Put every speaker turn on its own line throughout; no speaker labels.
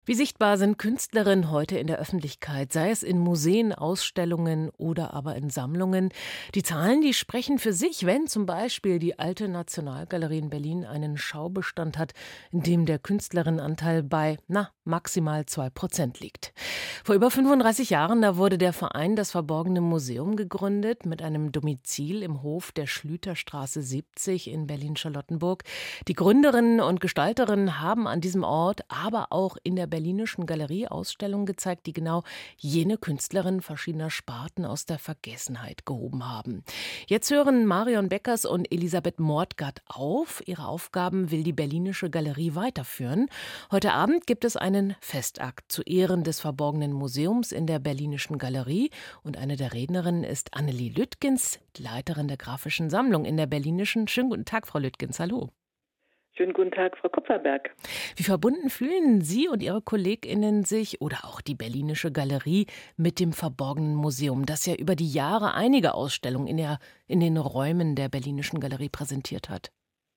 Wie sichtbar sind Künstlerinnen heute in der Öffentlichkeit, sei es in Museen, Ausstellungen oder aber in Sammlungen? Die Zahlen, die sprechen für sich, wenn zum Beispiel die Alte Nationalgalerie in Berlin einen Schaubestand hat, in dem der Künstlerinnenanteil bei, maximal 2% liegt. Vor über 35 Jahren, da wurde der Verein Das Verborgene Museum gegründet, mit einem Domizil im Hof der Schlüterstraße 70 in Berlin-Charlottenburg. Die Gründerinnen und Gestalterinnen haben an diesem Ort, aber auch in der Berlinischen Galerie Ausstellungen gezeigt, die genau jene Künstlerinnen verschiedener Sparten aus der Vergessenheit gehoben haben. Jetzt hören Marion Beckers und Elisabeth Mordgard auf. Ihre Aufgaben will die Berlinische Galerie weiterführen. Heute Abend gibt es einen Festakt zu Ehren des Verborgenen Museums in der Berlinischen Galerie. Und eine der Rednerinnen ist Annelie Lüttgens, Leiterin der Grafischen Sammlung in der Berlinischen. Schönen guten Tag, Frau Lüttgens. Hallo.
Schönen guten Tag, Frau Kupferberg.
Wie verbunden fühlen Sie und Ihre KollegInnen sich oder auch die Berlinische Galerie mit dem Verborgenen Museum, das ja über die Jahre einige Ausstellungen in den Räumen der Berlinischen Galerie präsentiert hat?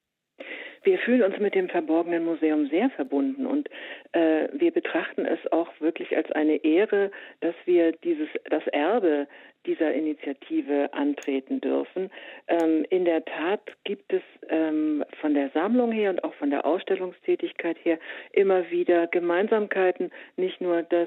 Wir fühlen uns mit dem Verborgenen Museum sehr verbunden und wir betrachten es auch wirklich als eine Ehre, dass wir das Erbe dieser Initiative antreten dürfen. In der Tat gibt es von der Sammlung her und auch von der Ausstellungstätigkeit her immer wieder Gemeinsamkeiten. Nicht nur, dass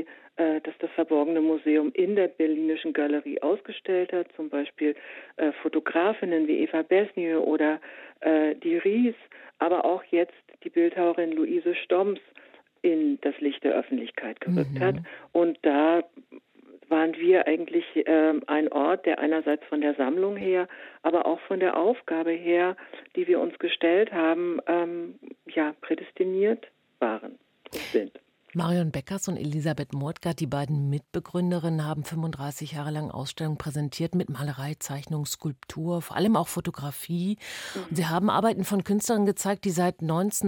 das Verborgene Museum in der Berlinischen Galerie ausgestellt hat, zum Beispiel Fotografinnen wie Eva Besnier oder die Ries, aber auch jetzt die Bildhauerin Luise Stoms in das Licht der Öffentlichkeit gerückt hat. Und da waren wir eigentlich ein Ort, der einerseits von der Sammlung her, aber auch von der Aufgabe her, die wir uns gestellt haben, prädestiniert waren und sind.
Marion Beckers und Elisabeth Mordgard, die beiden Mitbegründerinnen, haben 35 Jahre lang Ausstellungen präsentiert mit Malerei, Zeichnung, Skulptur, vor allem auch Fotografie. Und sie haben Arbeiten von Künstlern gezeigt, die seit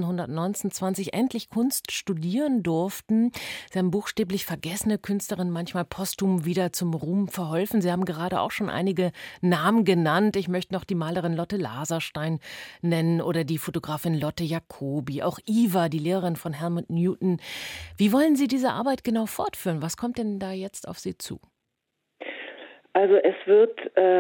1919 endlich Kunst studieren durften. Sie haben buchstäblich vergessene Künstlerinnen manchmal posthum wieder zum Ruhm verholfen. Sie haben gerade auch schon einige Namen genannt. Ich möchte noch die Malerin Lotte Laserstein nennen oder die Fotografin Lotte Jacobi, auch Eva, die Lehrerin von Helmut Newton. Wie wollen Sie diese Arbeit genau fortführen? Was kommt denn da jetzt auf Sie zu?
Also es wird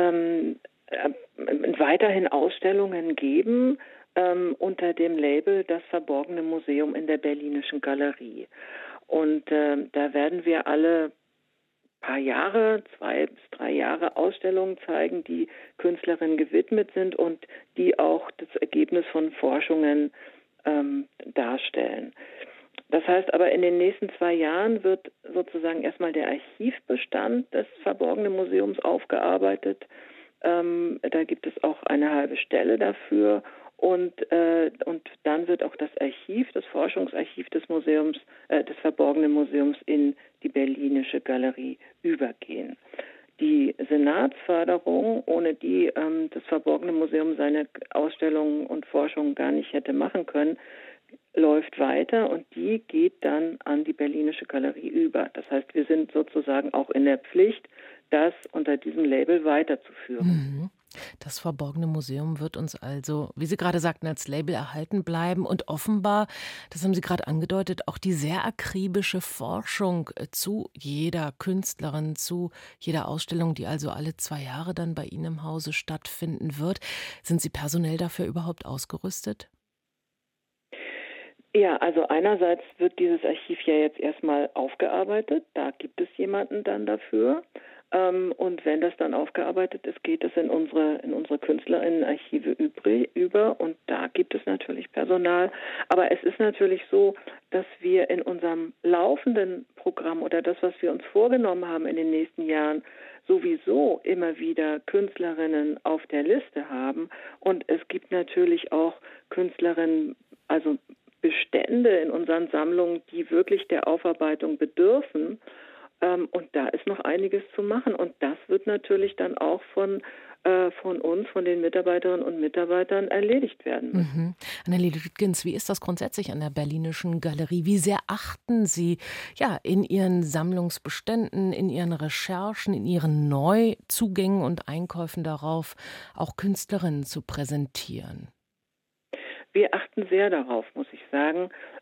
weiterhin Ausstellungen geben unter dem Label Das Verborgene Museum in der Berlinischen Galerie. Und da werden wir alle paar Jahre, 2 bis 3 Jahre Ausstellungen zeigen, die Künstlerinnen gewidmet sind und die auch das Ergebnis von Forschungen darstellen. Das heißt aber, in den nächsten 2 Jahren wird sozusagen erstmal der Archivbestand des Verborgenen Museums aufgearbeitet. Da gibt es auch eine halbe Stelle dafür. Und dann wird auch das Forschungsarchiv des Museums, des Verborgenen Museums in die Berlinische Galerie übergehen. Die Senatsförderung, ohne die das Verborgene Museum seine Ausstellungen und Forschungen gar nicht hätte machen können, läuft weiter und die geht dann an die Berlinische Galerie über. Das heißt, wir sind sozusagen auch in der Pflicht, das unter diesem Label weiterzuführen.
Das Verborgene Museum wird uns also, wie Sie gerade sagten, als Label erhalten bleiben und offenbar, das haben Sie gerade angedeutet, auch die sehr akribische Forschung zu jeder Künstlerin, zu jeder Ausstellung, die also alle 2 Jahre dann bei Ihnen im Hause stattfinden wird. Sind Sie personell dafür überhaupt ausgerüstet?
Ja, also einerseits wird dieses Archiv ja jetzt erstmal aufgearbeitet. Da gibt es jemanden dann dafür. Und wenn das dann aufgearbeitet ist, geht es in unsere Künstlerinnenarchive über. Und da gibt es natürlich Personal. Aber es ist natürlich so, dass wir in unserem laufenden Programm oder das, was wir uns vorgenommen haben in den nächsten Jahren, sowieso immer wieder Künstlerinnen auf der Liste haben. Und es gibt natürlich auch Künstlerinnen, also Bestände in unseren Sammlungen, die wirklich der Aufarbeitung bedürfen. Und da ist noch einiges zu machen. Und das wird natürlich dann auch von uns, von den Mitarbeiterinnen und Mitarbeitern erledigt werden müssen.
Annelie Lüttgens, wie ist das grundsätzlich an der Berlinischen Galerie? Wie sehr achten Sie in Ihren Sammlungsbeständen, in Ihren Recherchen, in Ihren Neuzugängen und Einkäufen darauf, auch Künstlerinnen zu präsentieren?
Wir achten sehr darauf, muss ich sagen.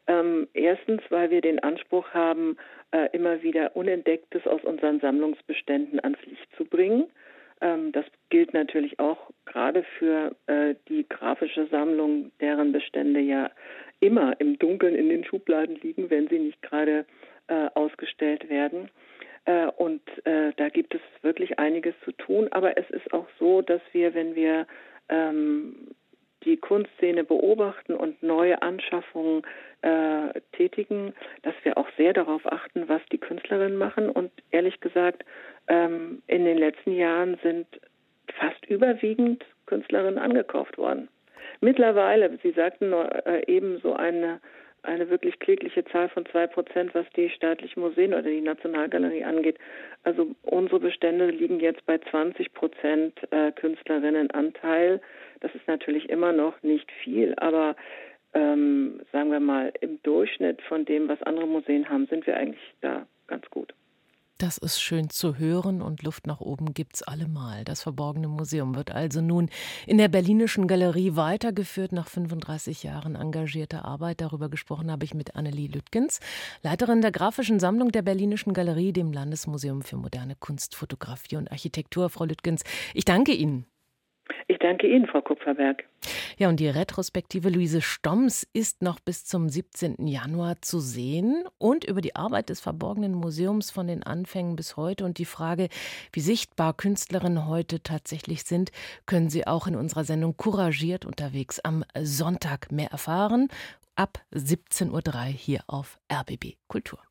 Erstens, weil wir den Anspruch haben, immer wieder Unentdecktes aus unseren Sammlungsbeständen ans Licht zu bringen. Das gilt natürlich auch gerade für die grafische Sammlung, deren Bestände ja immer im Dunkeln in den Schubladen liegen, wenn sie nicht gerade ausgestellt werden. Und da gibt es wirklich einiges zu tun. Aber es ist auch so, dass wir, wenn wir die Kunstszene beobachten und neue Anschaffungen tätigen, dass wir auch sehr darauf achten, was die Künstlerinnen machen. Und ehrlich gesagt, in den letzten Jahren sind fast überwiegend Künstlerinnen angekauft worden. Mittlerweile, Sie sagten eben so eine wirklich klägliche Zahl von 2%, was die staatlichen Museen oder die Nationalgalerie angeht. Also unsere Bestände liegen jetzt bei 20% Künstlerinnenanteil. Das ist natürlich immer noch nicht viel, aber sagen wir mal, im Durchschnitt von dem, was andere Museen haben, sind wir eigentlich da ganz gut.
Das ist schön zu hören und Luft nach oben gibt's allemal. Das Verborgene Museum wird also nun in der Berlinischen Galerie weitergeführt nach 35 Jahren engagierter Arbeit. Darüber gesprochen habe ich mit Annelie Lüttgens, Leiterin der grafischen Sammlung der Berlinischen Galerie, dem Landesmuseum für moderne Kunst, Fotografie und Architektur. Frau Lüttgens, ich danke Ihnen.
Ich danke Ihnen, Frau Kupferberg.
Ja, und die Retrospektive Luise Stomms ist noch bis zum 17. Januar zu sehen. Und über die Arbeit des Verborgenen Museums von den Anfängen bis heute und die Frage, wie sichtbar Künstlerinnen heute tatsächlich sind, können Sie auch in unserer Sendung Couragiert unterwegs am Sonntag mehr erfahren. Ab 17:03 Uhr hier auf RBB Kultur.